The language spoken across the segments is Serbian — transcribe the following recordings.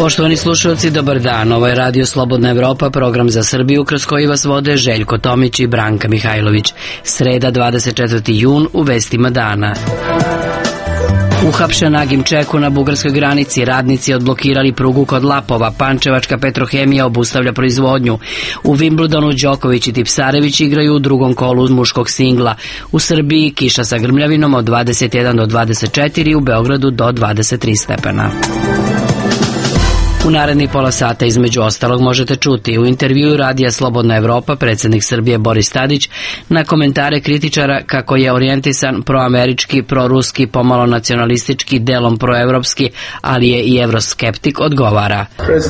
Poštovani slušalci, dobar dan. Ovo je Radio Slobodna Evropa, program za Srbiju kroz koji vas vode Željko Tomić i Branka Mihajlović. Sreda, 24. jun, u vestima dana. Uhapšen Agim Čeku na bugarskoj granici, radnici odblokirali prugu kod Lapova, Pančevačka Petrohemija obustavlja proizvodnju. U Wimbledonu Đoković i Tipsarević igraju u drugom kolu muškog singla. U Srbiji kiša sa grmljavinom od 21 do 24, u Beogradu do 23 stepena. U narednih pola sata između ostalog možete čuti u intervjuu Radija Slobodna Evropa predsjednik Srbije Boris Tadić na komentare kritičara kako je orijentisan proamerički, proruski, pomalo nacionalistički, delom proevropski, ali je i evroskeptik, odgovara.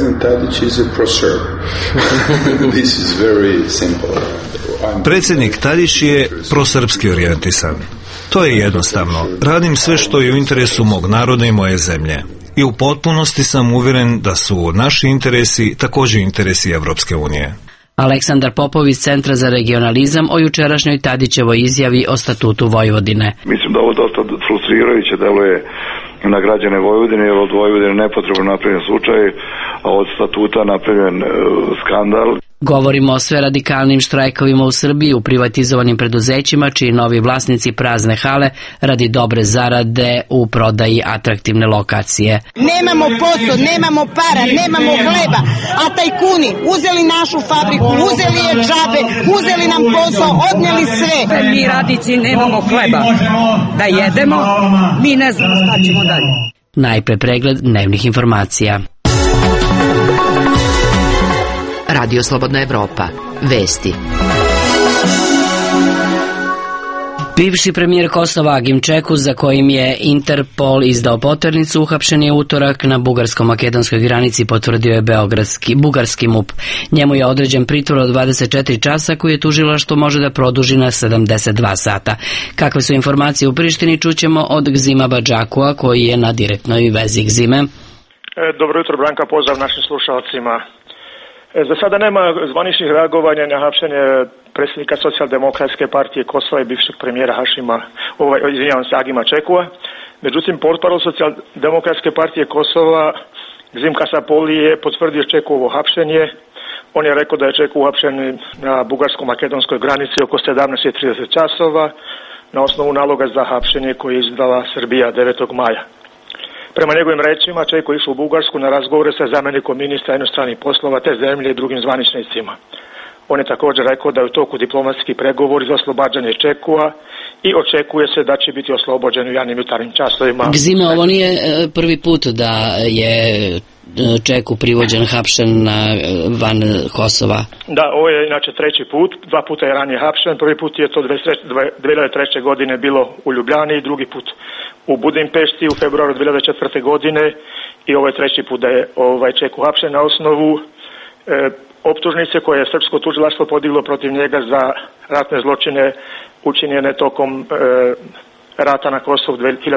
Predsjednik Tadić je prosrpski orijentisan. To je jednostavno. Radim sve što je u interesu mog naroda i moje zemlje. I u potpunosti sam uvjeren da su naši interesi također interesi Evropske unije. Aleksandar Popov iz Centra za regionalizam o jučerašnjoj Tadićevoj izjavi o statutu Vojvodine. Mislim da ovo dosta frustrirajuće deluje na građane Vojvodine, jer od Vojvodine nepotrebno napravljen slučaj, a od statuta napravljen skandal. Govorimo o sve radikalnim štrajkovima u Srbiji, u privatizovanim preduzećima, čiji novi vlasnici prazne hale radi dobre zarade u prodaji atraktivne lokacije. Nemamo posao, nemamo para, nemamo hleba, a tajkuni uzeli našu fabriku, uzeli je džabe, uzeli nam posao, odnijeli sve. Mi radnici nemamo hleba da jedemo, mi ne znamo šta ćemo dalje. Najpre pregled dnevnih informacija. Radio Slobodna Evropa. Vesti. Bivši premijer Kosova Agim Čeku, za kojim je Interpol izdao poternicu, uhapšen je utorak na bugarsko-makedonskoj granici, potvrdio je bugarski MUP. Njemu je određen pritvor od 24 časa koji je tužilaštvo može da produži na 72 sata. Kakve su informacije u Prištini, čućemo od Gzima Badžakua, koji je na direktnoj vezi. Gzime. Dobro jutro, Branka, pozdrav našim slušalcima. Za sada nema zvaničnih reagovanja na hapšenje predsjednika Socijaldemokratske partije Kosova i bivšeg premijera Agima Čekua. Međutim, portparol Socijaldemokratske partije Kosova Gzim Kasapoli je potvrdio Čekuovo hapšenje. On je rekao da je Čeku uhapšen na bugarsko-makedonskoj granici oko 17:30 časova na osnovu naloga za hapšenje koje je izdala Srbija 9. maja. Prema njegovim rečima, Čeko je išao u Bugarsku na razgovore sa zamjenikom ministra inostranih poslova te zemlje i drugim zvaničnicima. On je također rekao da je u toku diplomatski pregovori za oslobađanje Čekua i očekuje se da će biti oslobođen u javnim jutarnjim časovima. Gzime, ovo nije prvi put da je Čeku privođen, hapšen van Kosova. Da, ovo je inače treći put, 2 puta je ranije hapšen, prvi put je to 2003. godine bilo u Ljubljani i drugi put u Budimpešti u februaru 2004. godine i ovo je treći put da je Čeku hapšen na osnovu optužnice koje je srpsko tužilaštvo podiglo protiv njega za ratne zločine učinjene tokom rata na Kosovu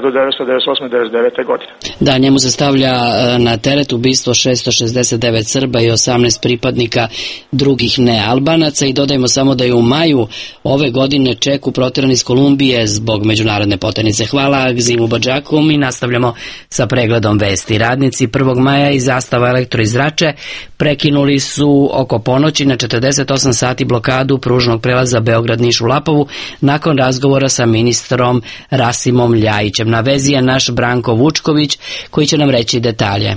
1998-1999. godine. Da, njemu se stavlja na teret ubistvo 669 Srba i 18 pripadnika drugih nealbanaca i dodajmo samo da je u maju ove godine Čeku proteran iz Kolumbije zbog međunarodne poternice. Hvala Gzimu Badžaku. Mi nastavljamo sa pregledom vesti. Radnici 1. maja iz Zastava elektroizrače prekinuli su oko ponoći na 48 sati blokadu pružnog prelaza Beograd-Niš-Lapovu nakon razgovora sa ministrom Rasimom Ljajićem. Na vezi je naš Branko Vučković koji će nam reći detalje.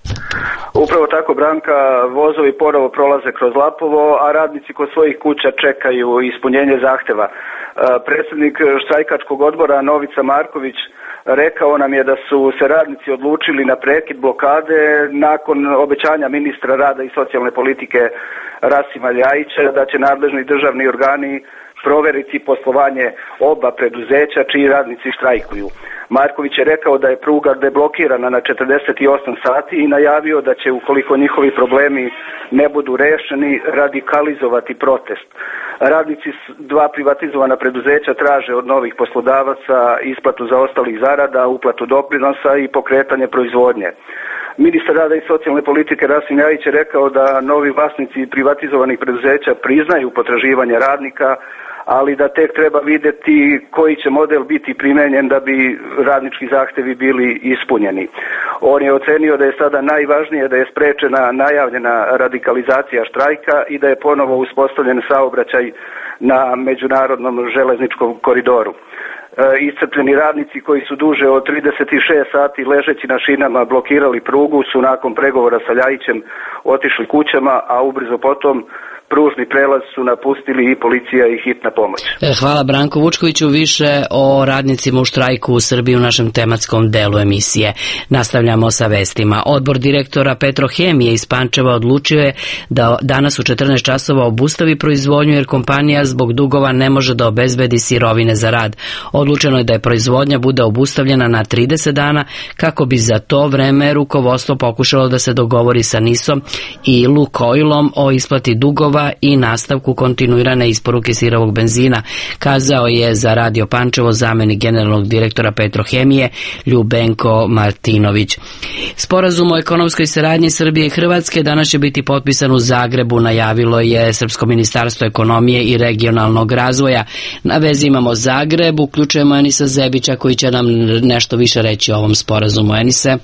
Upravo tako, Branka, vozovi ponovo prolaze kroz Lapovo, a radnici kod svojih kuća čekaju ispunjenje zahteva. Predsjednik štrajkačkog odbora Novica Marković rekao nam je da su se radnici odlučili na prekid blokade nakon obećanja ministra rada i socijalne politike Rasima Ljajića da će nadležni državni organi proveriti poslovanje oba preduzeća čiji radnici štrajkuju. Marković je rekao da je pruga deblokirana na 48 sati i najavio da će, ukoliko njihovi problemi ne budu rešeni, radikalizovati protest. Radnici 2 privatizovana preduzeća traže od novih poslodavaca isplatu zaostalih zarada, uplatu doprinosa i pokretanje proizvodnje. Ministar rada i socijalne politike Rasim Ljajić je rekao da novi vlasnici privatizovanih preduzeća priznaju potraživanja radnika, ali da tek treba vidjeti koji će model biti primenjen da bi radnički zahtevi bili ispunjeni. On je ocenio da je sada najvažnije da je sprečena najavljena radikalizacija štrajka i da je ponovo uspostavljen saobraćaj na međunarodnom železničkom koridoru. Iscrpljeni radnici koji su duže od 36 sati ležeći na šinama blokirali prugu su nakon pregovora sa Ljajićem otišli kućama, a ubrzo potom pružni prelaz su napustili i policija i hitna pomoć. Hvala Branko Vučkoviću. Više o radnicima u štrajku u Srbiji u našem tematskom delu emisije. Nastavljamo sa vestima. Odbor direktora Petrohemije iz Pančeva odlučio je da danas u 14 časova obustavi proizvodnju jer kompanija zbog dugova ne može da obezbedi sirovine za rad. Odlučeno je da je proizvodnja bude obustavljena na 30 dana kako bi za to vreme rukovodstvo pokušalo da se dogovori sa NIS-om i Lukoilom o isplati dugova i nastavku kontinuirane isporuke sirovog benzina, kazao je za Radio Pančevo zamenik generalnog direktora Petrohemije Ljubenko Martinović. Sporazum o ekonomskoj saradnji Srbije i Hrvatske danas će biti potpisan u Zagrebu, najavilo je Srpsko ministarstvo ekonomije i regionalnog razvoja. Na vezi imamo Zagreb, uključujemo Enisa Zebića koji će nam nešto više reći o ovom sporazumu. Enise.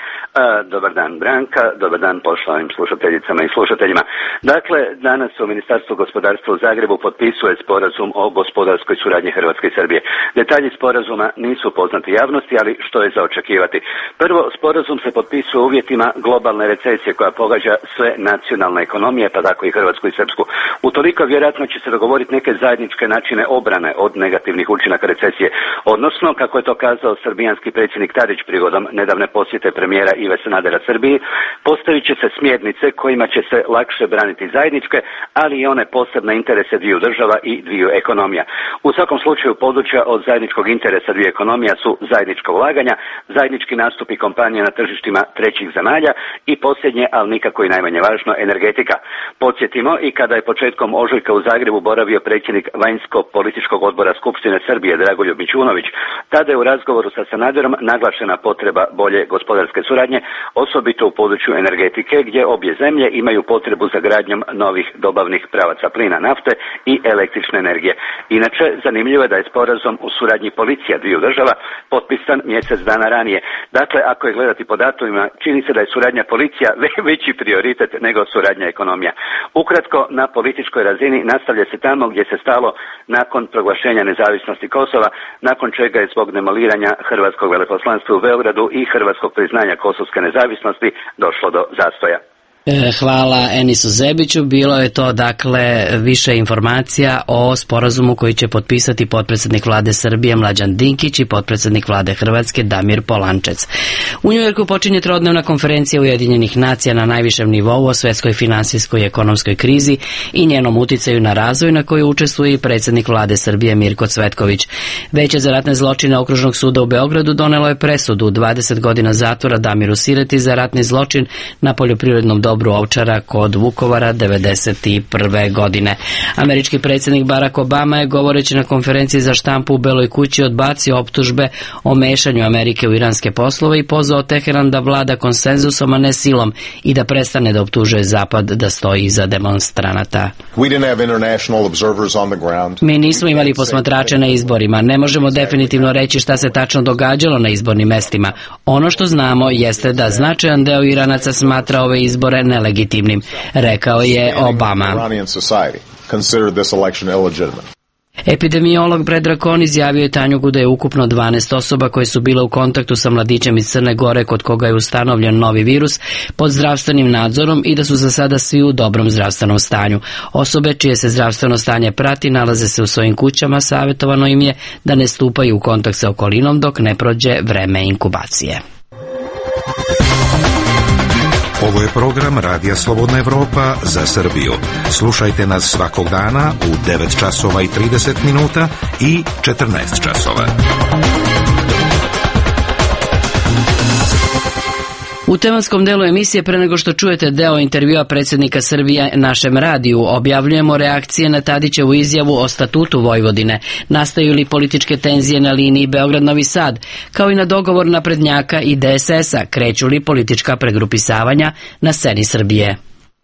Dobar dan Branka, dobar dan poštovanim slušateljicama i slušateljima. Dakle, danas u Ministarstvu gospodarstva u Zagrebu potpisuje sporazum o gospodarskoj suradnji Hrvatske i Srbije. Detalji sporazuma nisu poznati javnosti, ali što je za očekivati? Prvo, sporazum se potpisuje u uvjetima globalne recesije koja pogađa sve nacionalne ekonomije, pa tako i Hrvatsku i Srpsku. Utoliko vjerojatno će se dogovoriti neke zajedničke načine obrane od negativnih učinaka recesije, odnosno, kako je to kazao srbijanski predsjednik Tadić prigodom nedavne posjete premijera Ive Sanadera Srbiji, postavit će se smjernice kojima će se lakše braniti zajedničke, ali i one posebne interese dviju država i dviju ekonomija. U svakom slučaju područja od zajedničkog interesa dviju ekonomija su zajednička ulaganja, zajednički nastupi kompanija na tržištima trećih zemalja i posljednje, ali nikako i najmanje važno, energetika. Podsjetimo i kada je početkom ožujka u Zagrebu boravio predsjednik vanjsko-političkog odbora Skupštine Srbije Dragoljub Mićunović, tada je u razgovoru sa Sanaderom naglašena potreba bolje gospodarske suradnje, osobito u području energetike gdje obje zemlje imaju potrebu za gradnjom novih dobavnih pravaca plina, nafte i električne energije. Inače, zanimljivo je da je sporazum u suradnji policija dviju država potpisan mjesec dana ranije. Dakle, ako je gledati po datumima, čini se da je suradnja policija veći prioritet nego suradnja ekonomija. Ukratko, na političkoj razini nastavlja se tamo gdje se stalo nakon proglašenja nezavisnosti Kosova, nakon čega je zbog demoliranja hrvatskog veleposlanstva u Beogradu i hrvatskog priznanja kosovske nezavisnosti došlo do zastoja. Hvala Enisu Zebiću. Bilo je to dakle više informacija o sporazumu koji će potpisati potpredsjednik vlade Srbije Mlađan Dinkić i potpredsjednik vlade Hrvatske Damir Polančec. U Njujorku počinje trodnevna konferencija Ujedinjenih nacija na najvišem nivou o svetskoj finansijskoj i ekonomskoj krizi i njenom uticaju na razvoj, na kojoj učestvuje i predsjednik vlade Srbije Mirko Cvetković. Veće za ratne zločine Okružnog suda u Beogradu donelo je presudu 20 godina zatvora Damiru Sireti za ratni zločin na poljoprivrednom dobru Ovčara kod Vukovara 1991. godine. Američki predsjednik Barack Obama je, govoreći na konferenciji za štampu u Beloj kući, odbacio optužbe o mešanju Amerike u iranske poslove i pozvao Teheran da vlada konsenzusom, a ne silom, i da prestane da optužuje Zapad da stoji iza demonstranata. Mi nismo imali posmatrače na izborima. Ne možemo definitivno reći šta se tačno događalo na izbornim mestima. Ono što znamo jeste da značajan deo Iranaca smatra ove izbore nelegitimnim, rekao je Obama. Epidemiolog Predrag Kon izjavio je Tanjugu da je ukupno 12 osoba koje su bile u kontaktu sa mladićem iz Crne Gore kod koga je ustanovljen novi virus pod zdravstvenim nadzorom i da su za sada svi u dobrom zdravstvenom stanju. Osobe čije se zdravstveno stanje prati nalaze se u svojim kućama, savjetovano im je da ne stupaju u kontakt sa okolinom dok ne prođe vreme inkubacije. Ovo je program Radija Slobodna Evropa za Srbiju. Slušajte nas svakog dana u 9 časova i 30 minuta i 14 časova. U tematskom delu emisije, pre nego što čujete deo intervjua predsjednika Srbije našem radiju, objavljujemo reakcije na Tadićevu izjavu o statutu Vojvodine, nastaju li političke tenzije na liniji Beograd-Novi Sad, kao i na dogovor naprednjaka i DSS-a, kreću li politička pregrupisavanja na sceni Srbije.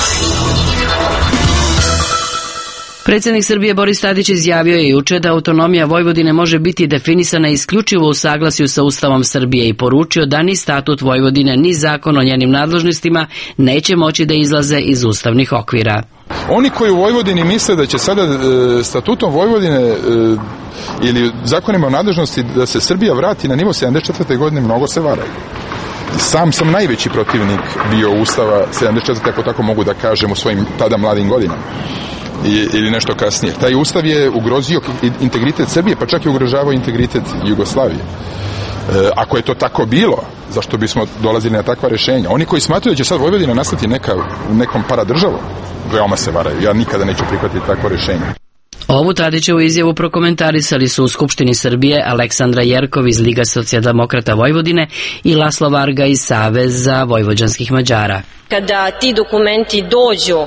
Predsjednik Srbije Boris Tadić izjavio je juče da autonomija Vojvodine može biti definisana isključivo u saglasju sa Ustavom Srbije i poručio da ni statut Vojvodine ni zakon o njenim nadležnostima neće moći da izlaze iz ustavnih okvira. Oni koji u Vojvodini misle da će sada statutom Vojvodine ili zakonima o nadležnosti da se Srbija vrati na nivo 74. godine, mnogo se varaju. Sam sam najveći protivnik bio Ustava 74. ako tako mogu da kažem u svojim tada mladim godinama. Ili nešto kasnije. Taj ustav je ugrozio integritet Srbije, pa čak i ugrožavao integritet Jugoslavije. Ako je to tako bilo, zašto bismo dolazili na takva rešenja? Oni koji smatruju da će sad Vojvodina nastati nekom paradržavom, veoma se varaju. Ja nikada neću prihvatiti takvo rešenje. Ovu Tadićevu izjavu prokomentarisali su u Skupštini Srbije Aleksandra Jerkov iz Liga socijaldemokrata Vojvodine i Laslo Varga iz Saveza vojvođanskih Mađara. Kada ti dokumenti dođu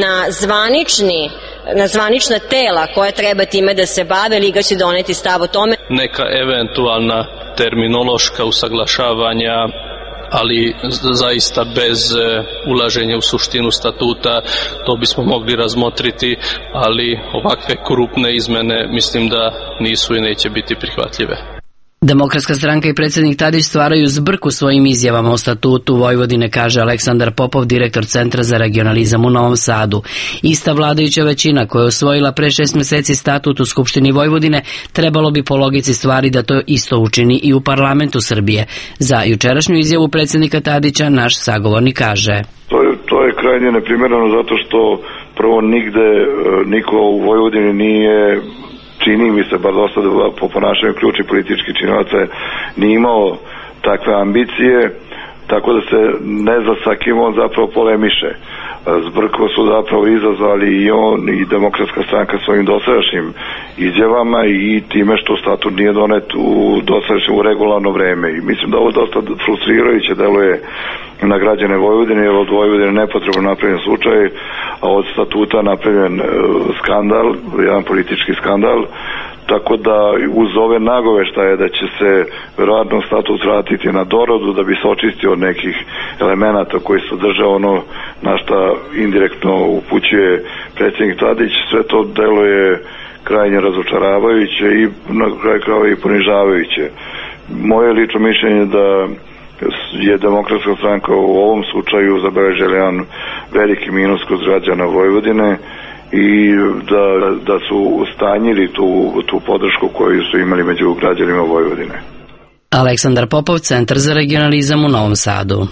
na zvanična tela koja treba time da se bave, Liga će doneti stav o tome. Neka eventualna terminološka usaglašavanja, ali zaista bez ulaženja u suštinu statuta, to bismo mogli razmotriti, ali ovakve krupne izmene mislim da nisu i neće biti prihvatljive. Demokratska stranka i predsjednik Tadić stvaraju zbrku svojim izjavama o statutu Vojvodine, kaže Aleksandar Popov, direktor Centra za regionalizam u Novom Sadu. Ista vladajuća većina koja je usvojila pre 6 meseci statut u Skupštini Vojvodine, trebalo bi po logici stvari da to isto učini i u parlamentu Srbije. Za jučerašnju izjavu predsjednika Tadića naš sagovornik kaže: To je krajnje neprimjereno zato što prvo nigde niko u Vojvodini nije, čini mi se, bar dosta po ponašanju ključnih političkih činilaca, nije imao takve ambicije, tako da se ne zna sa kim on zapravo polemiše. Zbrko su zapravo izazvali i on i Demokratska stranka svojim dosadašnjim izjavama i time što statut nije donet u dosadašnjem u regularno vreme. I mislim da ovo dosta frustrirajuće deluje na građane Vojvodine, jer od Vojvodine nepotrebno napravljen slučaj, a od statuta napravljen skandal, jedan politički skandal, tako da uz ove nagoveštaje da će se verovatno statut vratiti na doradu da bi se očistio od nekih elemenata koji sadrže ono na šta indirektno upućuje predsjednik Tadić, sve to deluje krajnje razočaravajuće i na kraju krajeva i ponižavajuće. Moje lično mišljenje da je Demokratska stranka u ovom slučaju zabeležila jedan veliki minus kod građana Vojvodine i da su ustanjili tu podršku koju su imali među građanima Vojvodine. Aleksandar Popov, Centar za regionalizam u Novom Sadu.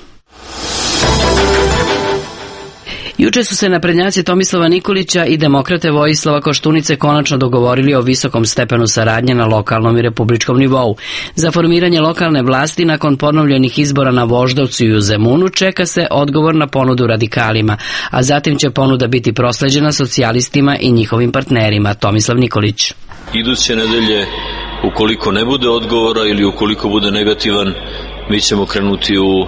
Juče su se naprednjaci Tomislava Nikolića i demokrate Vojislava Koštunice konačno dogovorili o visokom stepenu saradnje na lokalnom i republičkom nivou. Za formiranje lokalne vlasti nakon ponovljenih izbora na Voždovcu i u Zemunu čeka se odgovor na ponudu radikalima, a zatim će ponuda biti prosleđena socijalistima i njihovim partnerima. Tomislav Nikolić. Iduće nedelje, ukoliko ne bude odgovora ili ukoliko bude negativan, mi ćemo krenuti u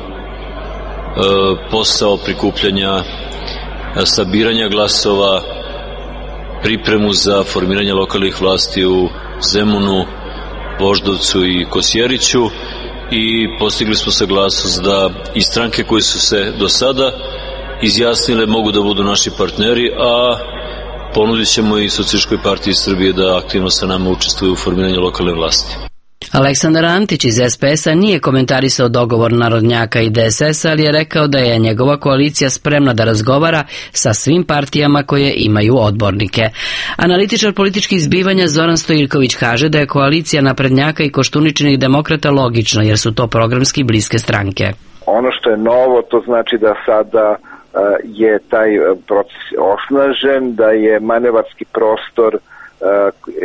posao prikupljanja, sabiranja glasova, pripremu za formiranje lokalnih vlasti u Zemunu, Voždovcu i Kosjeriću i postigli smo saglasnost da i stranke koje su se do sada izjasnile mogu da budu naši partneri, a ponudit ćemo i Socijalističkoj partiji Srbije da aktivno sa nama učestvuju u formiranju lokalne vlasti. Aleksandar Antić iz SPS-a nije komentarisao dogovor narodnjaka i DSS-a, ali je rekao da je njegova koalicija spremna da razgovara sa svim partijama koje imaju odbornike. Analitičar političkih zbivanja Zoran Stojiljković kaže da je koalicija naprednjaka i Koštuničinih demokrata logična, jer su to programski bliske stranke. Ono što je novo, to znači da sada je taj proces osnažen, da je manevarski prostor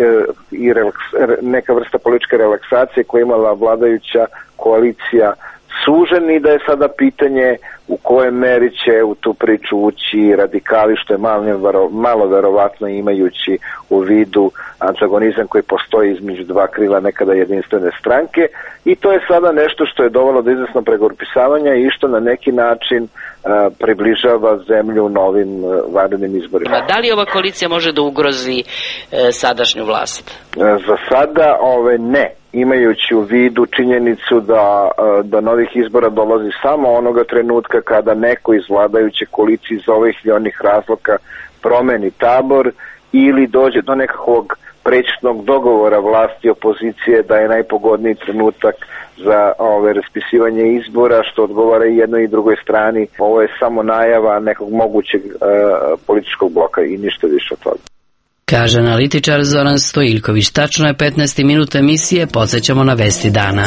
i neka vrsta političke relaksacije koja je imala vladajuća koalicija sužen i da je sada pitanje u kojoj meri će u tu priču ući radikali, što je malo verovatno imajući u vidu antagonizam koji postoji između dva krila nekada jedinstvene stranke, i to je sada nešto što je dovelo do izvesnog pregrupisavanja i što na neki način približava zemlju novim vanrednim izborima. Da li ova koalicija može da ugrozi sadašnju vlast? Za sada ne, imajući u vidu činjenicu da novih izbora dolazi samo onoga trenutka kada neko iz vladajuće koalicije iz ovih ili onih razloga promeni tabor ili dođe do nekakvog prećnog dogovora vlasti i opozicije da je najpogodniji trenutak za raspisivanje izbora, što odgovara i jednoj i drugoj strani. Ovo je samo najava nekog mogućeg političkog bloka i ništa više od toga. Kaže analitičar Zoran Stojiljković. Tačno je 15 minuta emisije, podsjećamo na vesti dana.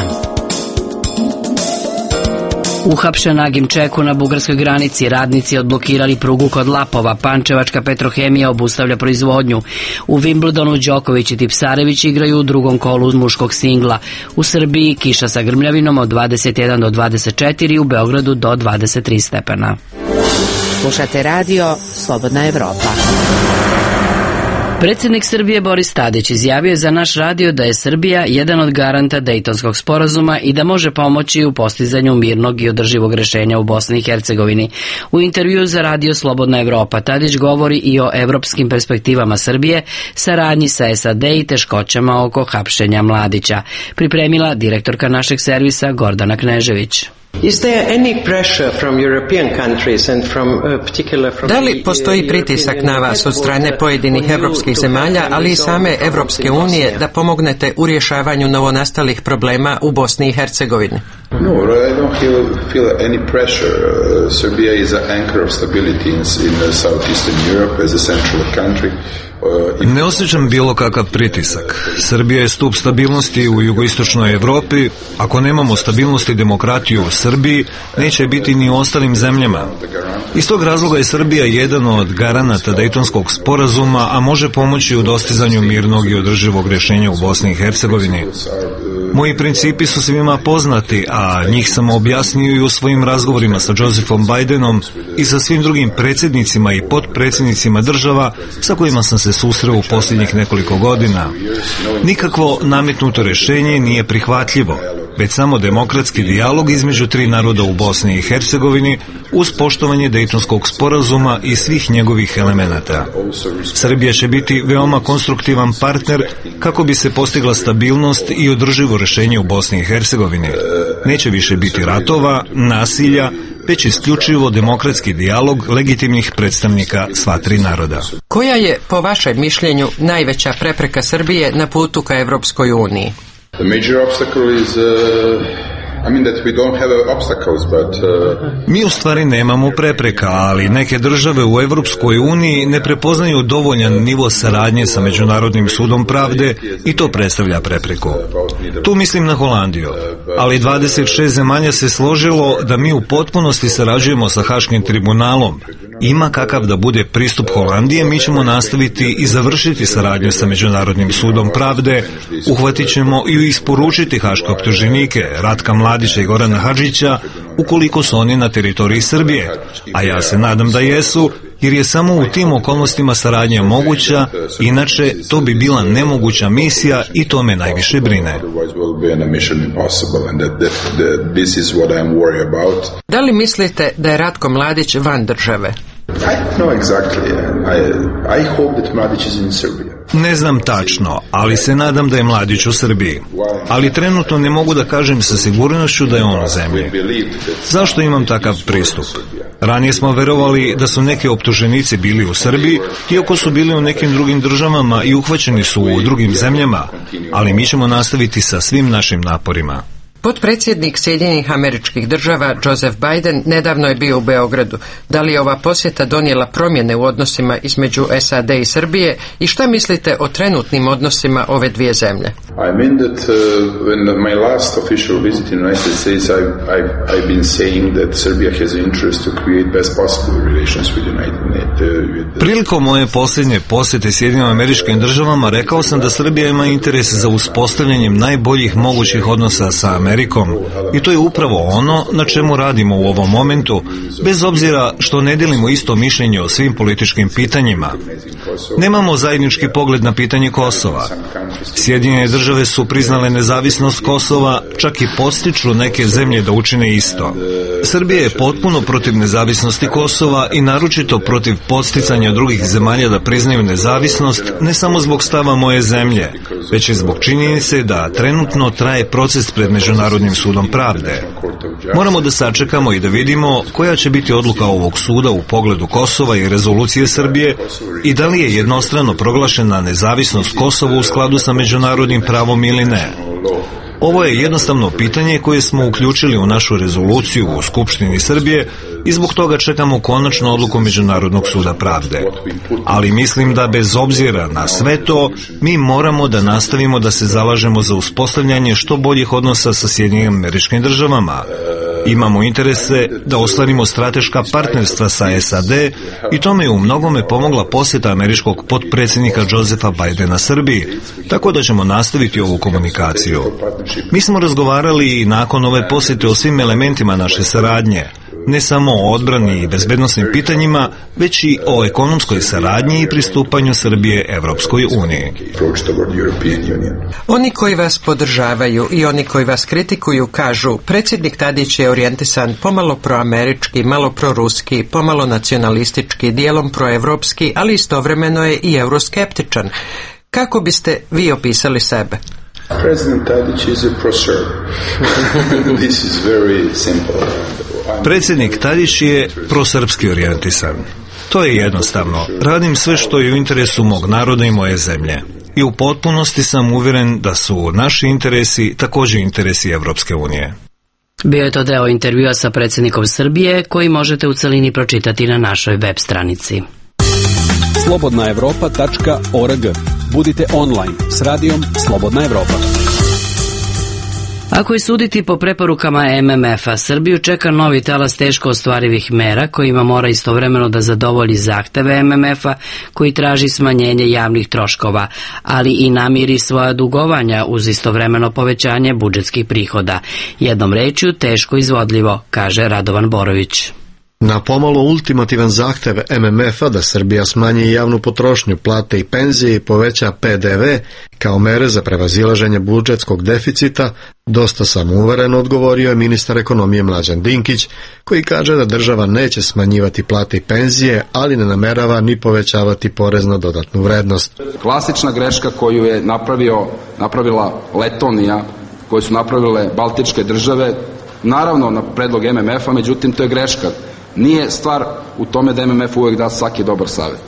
Uhapšen Agim Čeku na bugarskoj granici. Radnici odblokirali prugu kod Lapova. Pančevačka Petrohemija obustavlja proizvodnju. U Wimbledonu Đoković i Tipsarević igraju u drugom kolu muškog singla. U Srbiji kiša sa grmljavinom od 21 do 24, u Beogradu do 23 stepena. Slušate radio Slobodna Evropa. Predsjednik Srbije Boris Tadić izjavio je za naš radio da je Srbija jedan od garanta Dejtonskog sporazuma i da može pomoći u postizanju mirnog i održivog rješenja u Bosni i Hercegovini. U intervjuu za radio Slobodna Evropa Tadić govori i o evropskim perspektivama Srbije, saradnji sa SAD i teškoćama oko hapšenja Mladića. Pripremila direktorka našeg servisa Gordana Knežević. Da li postoji pritisak na vas od strane pojedinih evropskih zemalja, ali i same Evropske unije, da pomognete u rješavanju novonastalih problema u Bosni i Hercegovini? No, I don't feel any pressure. Serbia is an anchor of stability in southeastern Europe as a central country. Ne osjećam bilo kakav pritisak. Srbija je stup stabilnosti u jugoistočnoj Evropi. Ako nemamo stabilnost i demokratiju u Srbiji, neće biti ni u ostalim zemljama. Iz tog razloga je Srbija jedan od garanata Dejtonskog sporazuma, a može pomoći u dostizanju mirnog i održivog rješenja u Bosni i Hercegovini. Moji principi su svima poznati, a njih sam objasnio i u svojim razgovorima sa Josephom Bidenom i sa svim drugim predsjednicima i potpredsjednicima država sa kojima sam se susreo u posljednjih nekoliko godina. Nikakvo nametnuto rješenje nije prihvatljivo, već samo demokratski dijalog između tri naroda u Bosni i Hercegovini uz poštovanje Dejtonskog sporazuma i svih njegovih elemenata. Srbija će biti veoma konstruktivan partner kako bi se postigla stabilnost i održivo rješenje u Bosni i Hercegovini. Neće više biti ratova, nasilja, već isključivo demokratski dijalog legitimnih predstavnika sva tri naroda. Koja je, po vašem mišljenju, najveća prepreka Srbije na putu ka Evropskoj uniji? The major obstacle is that we don't have obstacles, but Mi u stvari nemamo prepreka, ali neke države u Evropskoj uniji ne prepoznaju dovoljan nivo saradnje sa Međunarodnim sudom pravde i to predstavlja prepreku. Tu mislim na Holandiju, ali 26 zemalja se složilo da mi u potpunosti sarađujemo sa Haškim tribunalom. Ima kakav da bude pristup Holandije, mi ćemo nastaviti i završiti saradnju sa Međunarodnim sudom pravde, uhvatit ćemo i isporučiti haške optuženike Ratka Mladića i Gorana Hadžića ukoliko su oni na teritoriji Srbije, a ja se nadam da jesu, jer je samo u tim okolnostima saradnja moguća, inače to bi bila nemoguća misija i to me najviše brine. Da li mislite da je Ratko Mladić van države? Ne znam tačno, ali se nadam da je Mladić u Srbiji. Ali trenutno ne mogu da kažem sa sigurnošću da je on u zemlji. Zašto imam takav pristup? Ranije smo verovali da su neki optuženici bili u Srbiji, iako su bili u nekim drugim državama i uhvaćeni su u drugim zemljama, ali mi ćemo nastaviti sa svim našim naporima. Potpredsjednik Sjedinjenih Američkih Država Joseph Biden nedavno je bio u Beogradu. Da li je ova posjeta donijela promjene u odnosima između SAD i Srbije i šta mislite o trenutnim odnosima ove dvije zemlje? I mean that when my last official visit in United States, I've been saying that Serbia has an interest to create best possible relations with Prilikom moje posljednje posjete Sjedinim Američkim Državama rekao sam da Srbija ima interes za uspostavljanjem najboljih mogućih odnosa sa Amerikom i to je upravo ono na čemu radimo u ovom momentu, bez obzira što ne delimo isto mišljenje o svim političkim pitanjima. Nemamo zajednički pogled na pitanje Kosova. Sjedinjene države su priznale nezavisnost Kosova, čak i podstiču neke zemlje da učine isto. Srbija je potpuno protiv nezavisnosti Kosova i naročito protiv podsticanja drugih zemalja da priznaju nezavisnost, ne samo zbog stava moje zemlje, već i zbog činjenice da trenutno traje proces pred Međunarodnim sudom pravde. Moramo da sačekamo i da vidimo koja će biti odluka ovog suda u pogledu Kosova i rezolucije Srbije i da li je jednostrano proglašena nezavisnost Kosova u skladu sa međunarodnim pravom ili ne. Ovo je jednostavno pitanje koje smo uključili u našu rezoluciju u Skupštini Srbije i zbog toga čekamo konačnu odluku Međunarodnog suda pravde. Ali mislim da bez obzira na sve to, mi moramo da nastavimo da se zalažemo za uspostavljanje što boljih odnosa sa Sjedinjenim Američkim Državama. Imamo interese da ostvarimo strateška partnerstva sa SAD i tome je u mnogome pomogla posjeta američkog potpredsjednika Josefa Bidena Srbiji, tako da ćemo nastaviti ovu komunikaciju. Mi smo razgovarali i nakon ove posjete o svim elementima naše saradnje, ne samo o odbrani i bezbednosnim pitanjima, već i o ekonomskoj saradnji i pristupanju Srbije Evropskoj uniji. Oni koji vas podržavaju i oni koji vas kritikuju kažu, predsjednik Tadić je orijentisan pomalo proamerički, malo proruski, pomalo nacionalistički, dijelom proevropski, ali istovremeno je i euroskeptičan. Kako biste vi opisali sebe? President Tadić is a pro-Serb. This is very simple. Predsjednik Tadić je prosrpski orijentisan. To je jednostavno. Radim sve što je u interesu mog naroda i moje zemlje. I u potpunosti sam uvjeren da su naši interesi također interesi Evropske unije. Bio je to deo intervjua sa predsjednikom Srbije koji možete u celini pročitati na našoj web stranici. slobodnaevropa.org. Budite online s radijom Slobodna Evropa. Ako je suditi po preporukama MMF-a, Srbiju čeka novi talas teško ostvarivih mera kojima mora istovremeno da zadovolji zahteve MMF-a koji traži smanjenje javnih troškova, ali i namiri svoja dugovanja uz istovremeno povećanje budžetskih prihoda. Jednom rečju teško izvodljivo, kaže Radovan Borović. Na pomalo ultimativan zahtev MMF-a da Srbija smanji javnu potrošnju, plate i penzije i poveća PDV kao mere za prevazilaženje budžetskog deficita, dosta samouvereno odgovorio je ministar ekonomije Mlađan Dinkić, koji kaže da država neće smanjivati plate i penzije, ali ne namerava ni povećavati porez na dodatnu vrednost. Klasična greška koju je napravila Letonija, koju su napravile Baltičke države, naravno na predlog MMF-a, međutim to je greška. Nije stvar u tome da MMF uvijek da svaki dobar savjet.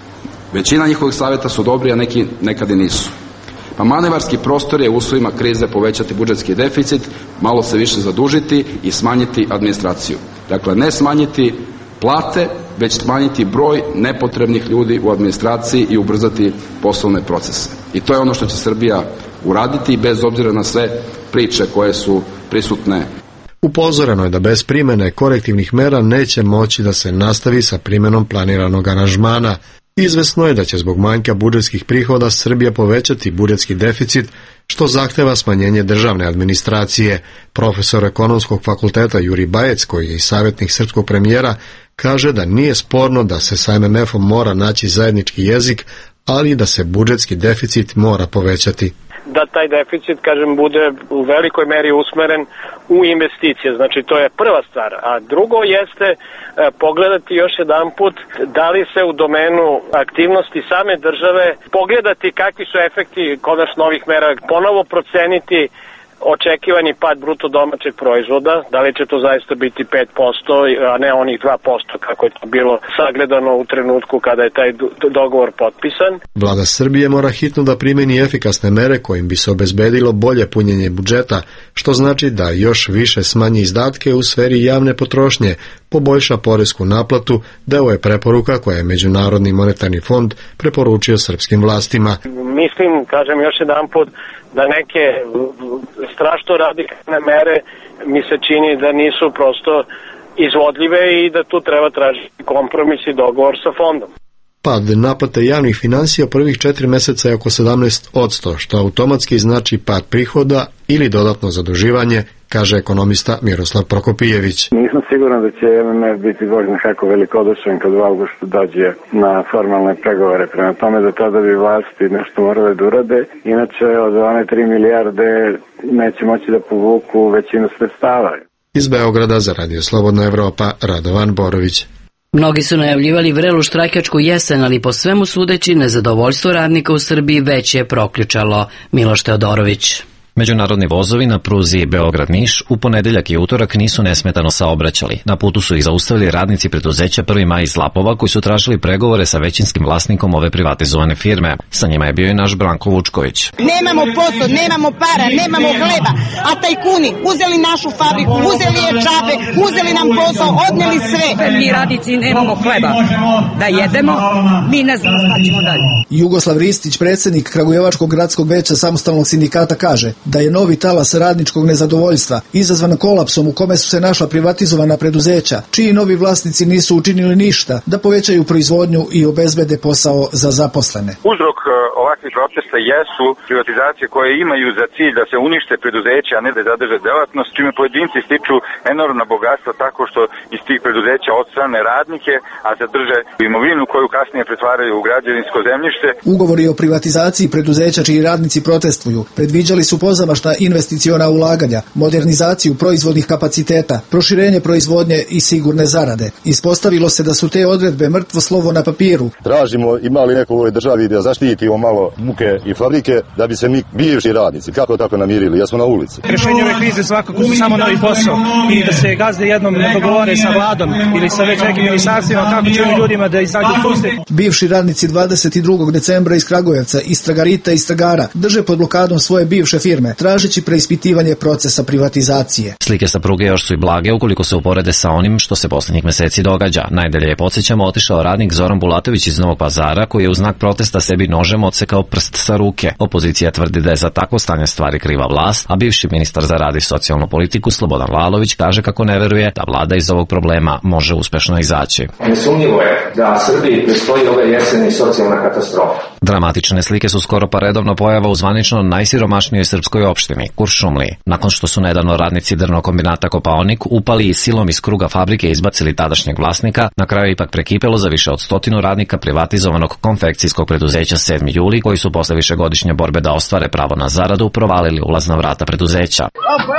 Većina njihovih savjeta su dobri, a neki nekad i nisu. Pa manevarski prostor je u uslovima krize povećati budžetski deficit, malo se više zadužiti i smanjiti administraciju. Dakle, ne smanjiti plate, već smanjiti broj nepotrebnih ljudi u administraciji i ubrzati poslovne procese. I to je ono što će Srbija uraditi bez obzira na sve priče koje su prisutne. Upozoreno je da bez primjene korektivnih mera neće moći da se nastavi sa primjenom planiranog aranžmana. Izvesno je da će zbog manjka budžetskih prihoda Srbija povećati budžetski deficit, što zahteva smanjenje državne administracije. Profesor ekonomskog fakulteta Juri Bajec, koji je i savjetnik srpskog premijera, kaže da nije sporno da se sa MMF-om mora naći zajednički jezik, ali da se budžetski deficit mora povećati. Da taj deficit, kažem, bude u velikoj meri usmeren u investicije. Znači, to je prva stvar. A drugo jeste pogledati još jedanput da li se u domenu aktivnosti same države pogledati kakvi su efekti konačno ovih mera, ponovo proceniti očekivani pad bruto domaćeg proizvoda, da li će to zaista biti 5%, a ne onih 2% kako je to bilo sagledano u trenutku kada je taj dogovor potpisan. Vlada Srbije mora hitno da primeni efikasne mere kojim bi se obezbedilo bolje punjenje budžeta, što znači da još više smanji izdatke u sferi javne potrošnje, poboljša poresku naplatu, deo je preporuka koje je Međunarodni monetarni fond preporučio srpskim vlastima. Mislim, kažem još jedanput, da neke strašno radikalne mere mi se čini da nisu prosto izvodljive i da tu treba tražiti kompromis i dogovor sa fondom. Pad naplate javnih financija prvih 4 mjeseca je oko 17%, što automatski znači pad prihoda ili dodatno zaduživanje, kaže ekonomista Miroslav Prokopijević. Nisam siguran da će MMF biti Bog nekako velikodušan kad u augustu dođe na formalne pregovore. Prema tome da tada bi vlasti nešto morale da urade. Inače od one 3 milijarde neće moći da povuku većinu sredstava. Iz Beograda za Radio Slobodna Evropa, Radovan Borović. Mnogi su najavljivali vrelu štrajkačku jesen, ali po svemu sudeći nezadovoljstvo radnika u Srbiji već je proključalo. Miloš Teodorović. Međunarodni vozovi na pruzi Beograd-Niš u ponedeljak i utorak nisu nesmetano saobraćali. Na putu su ih zaustavili radnici preduzeća 1. maj iz Lapova koji su tražili pregovore sa većinskim vlasnikom ove privatizovane firme. Sa njima je bio i naš Branko Vučković. Nemamo posao, nemamo para, nemamo hleba, a tajkuni uzeli našu fabriku, uzeli je džabe, uzeli nam posao, odneli sve. Mi radnici nemamo hleba da jedemo, mi ne znamo šta ćemo dalje. Jugoslav Ristić, predsjednik Kragujevačkog gradskog veća samostalnog sindikata, kaže da je novi talas radničkog nezadovoljstva izazvan kolapsom u kome su se našla privatizovana preduzeća, čiji novi vlasnici nisu učinili ništa da povećaju proizvodnju i obezbede posao za zaposlene. Uzrok ovakvih protesta jesu privatizacije koje imaju za cilj da se unište preduzeća, a ne da zadrže delatnost, čime pojedinci stiču enormna bogatstva tako što iz tih preduzeća odstrane radnike, a zadrže imovinu koju kasnije pretvaraju u građevinsko zemljište. Ugovori o privatizaciji preduzeća čiji radnici protestuju predviđali su pozamašna investiciona ulaganja, modernizaciju proizvodnih kapaciteta, proširenje proizvodnje i sigurne zarade. Ispostavilo se da su te odredbe mrtvo slovo na papiru. Tražimo ima li neko u ovoj državi da zaštitimo malo muke i fabrike da bi se mi bivši radnici kako tako namirili, jesmo na ulici. Rješenje ove krize svakako su samo novi posao i da se gazde jednom dogovore sa vladom ili sa već nekim ministarstvima kako će ljudima da izađu puste. Bivši radnici 22. decembra iz Kragujevca, iz Tragarita i Stragara drže pod blokadom svoje bivše firme, tražeći preispitivanje procesa privatizacije. Slike sa pruge još su i blage ukoliko se uporede sa onim što se posljednjih meseci događa. Najdalje je, podsjećamo, otišao radnik Zoran Bulatović iz Novog Pazara koji je u znak protesta sebi nožem odsekao prst sa ruke. Opozicija tvrdi da je za takvo stanje stvari kriva vlast, a bivši ministar za rad i socijalnu politiku Slobodan Lalović kaže kako ne veruje da vlada iz ovog problema može uspešno izaći. Nesumnjivo je da Srbiji predstoji ove jeseni socijalna katastrofa. Dramatične slike su skoro pa redovno pojava u zvanično najsiromašnijoj srpskoj opštini, Kuršumliji. Nakon što su nedavno radnici drvnog kombinata Kopaonik upali i silom iz kruga fabrike izbacili tadašnjeg vlasnika, na kraju ipak prekipelo za više od 100 radnika privatizovanog konfekcijskog preduzeća 7. juli, koji su posle višegodišnje borbe da ostvare pravo na zaradu provalili ulazna vrata preduzeća.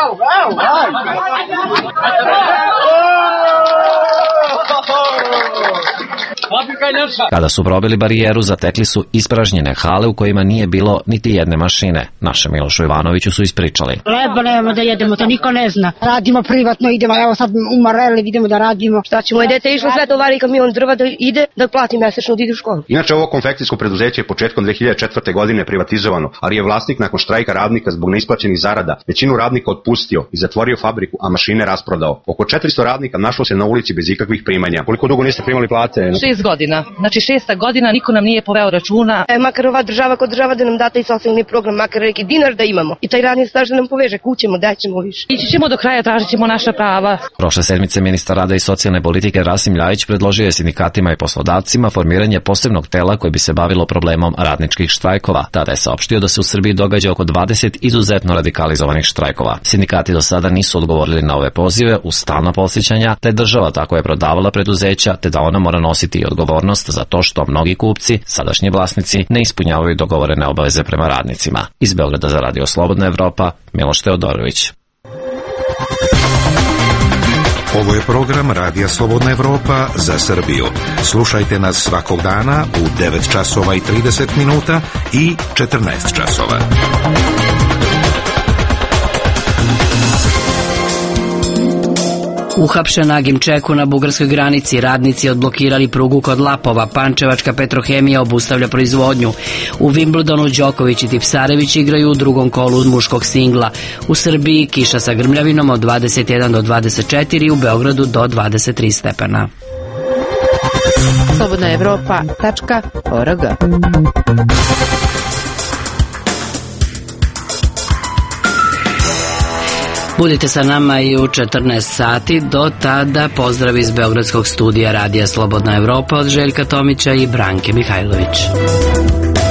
Kada su probili barijeru, zatekli su ispražnjene hale u kojima nije bilo niti jedne mašine. Naše Milošu Ivanoviću su ispričali. Leba nemamo da jedemo, to niko ne zna. Radimo privatno, idemo, evo sad u Mareli, idemo da radimo. Šta će, moje dete išlo sve tovari kamion drva da ide, da plati mesečno da ide u školu. Inače, ovo konfekcijsko preduzeće je početkom 2004. godine privatizovano, ali je vlasnik nakon štrajka radnika zbog neisplaćenih zarada većinu radnika otpustio i zatvorio fabriku, a mašine rasprodao. Oko 400 radnika našlo se na ulici bez ikakvih primanja. Koliko dugo niste primali plate? 6 godina. Znači 6. godina niko nam nije poveo računa. Makar ova država kod država da nam date i socijalni program, makar neki dinar da imamo. I taj radnik staž da nam poveže, kućemo, daćemo više. Ići ćemo do kraja, tražit ćemo naša prava. Prošle sedmice ministar rada i socijalne politike Rasim Ljajić predložio je sindikatima i poslodavcima formiranje posebnog tela koje bi se bavilo problemom radničkih štrajkova. Tada je saopštio da se u Srbiji događa oko 20 izuzetno radikalizovanih štrajkova. Sindikati do sada nisu odgovorili na ove pozive uz stalna podsjećanja da je država tako je prodavala preduzeća te da ona mora nositi i odgovornost za to što mnogi kupci, sadašnji vlasnici, ne ispunjavaju dogovorene obaveze prema radnicima. Iz Beograda za Radio Slobodna Evropa, Miloš Teodorović. Ovo je program Radija Slobodna Evropa za Srbiju. Slušajte nas svakog dana u 9 časova i 30 minuta i 14 časova. Uhapšen Agim Čeku na bugarskoj granici. Radnici odblokirali prugu kod Lapova. Pančevačka Petrohemija obustavlja proizvodnju. U Wimbledonu Đoković i Tipsarević igraju u drugom kolu muškog singla. U Srbiji kiša sa grmljavinom od 21 do 24, u Beogradu do 23 stepena. slobodnaevropa.org. Budite sa nama i u 14 sati. Do tada pozdrav iz Beogradskog studija Radija Slobodna Evropa od Željka Tomića i Branke Mihajlović.